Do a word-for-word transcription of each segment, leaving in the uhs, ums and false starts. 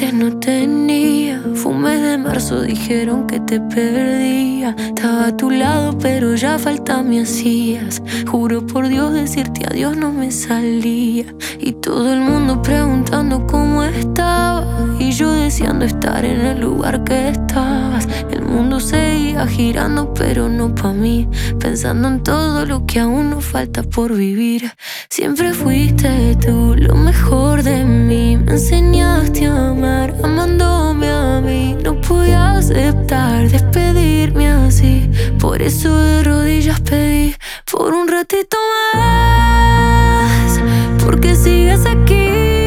antes no tenía. Fue un mes de marzo, dijeron que te perdía. Estaba a tu lado, pero ya falta me hacías. Juro por Dios decirte adiós no me salía. Y todo el mundo preguntando cómo estaba, y yo deseando estar en el lugar que estabas. El mundo seguía girando, pero no pa' mí, pensando en todo lo que aún nos falta por vivir. Siempre fuiste tú lo mejor de mí. Me enseñaste a amar, amándome a mí. No podía aceptar despedirme así. Por eso de rodillas pedí por un ratito más, porque sigues aquí,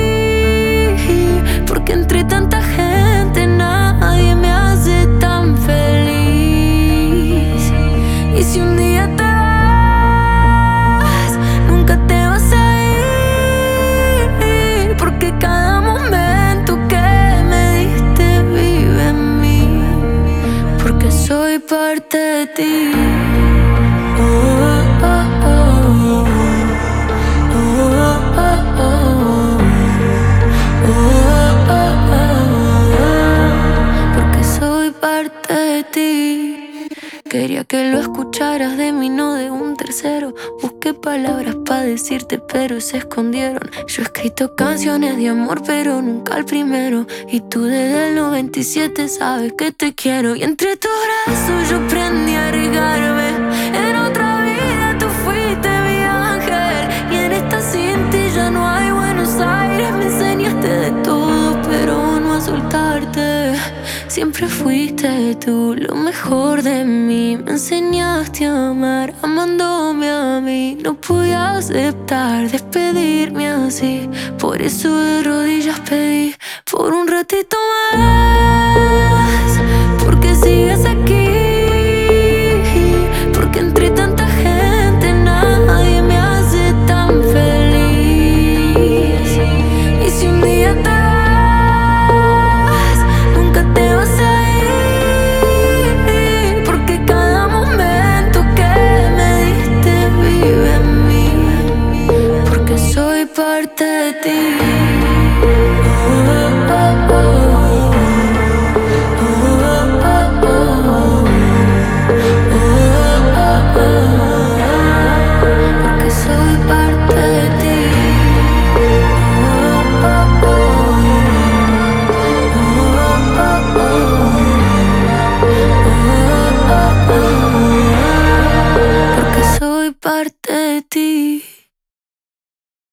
porque entre tanta gente nadie me hace tan feliz. Y si un día te vas, nunca te vas a ir, porque cada momento que me diste vive en mí, porque soy parte de ti. Oh, oh, oh, oh. Oh, oh, oh, oh. Oh, oh, oh. Porque soy parte de ti. Quería que lo escucharas de mí, no de un tercero. Busqué palabras para decirte, pero se escondieron. Yo he escrito canciones de amor, pero nunca el primero. Y tú desde el noventa y siete sabes que te quiero. Y entre tus brazos yo aprendí a arriesgarme. En otra vida tú fuiste mi ángel, y en esta sin ti ya no hay Buenos Aires. Me enseñaste de todo, pero no a soltarte. Siempre fuiste tú lo mejor de mí. Me enseñaste a amar, amándome a mí. No podía aceptar despedirme así. Por eso de rodillas pedí por un ratito más, porque sigues aquí, porque entre tanta gente nadie me hace tan feliz. Y si un día te vas, nunca te vas a ir, porque cada momento que me diste vive en mí, porque soy parte de ti. Oh, oh, oh, oh. Oh, oh, oh, oh. Porque soy parte de ti. Oh, oh, oh. Oh, oh, oh. Oh, oh, oh. Porque soy parte de ti.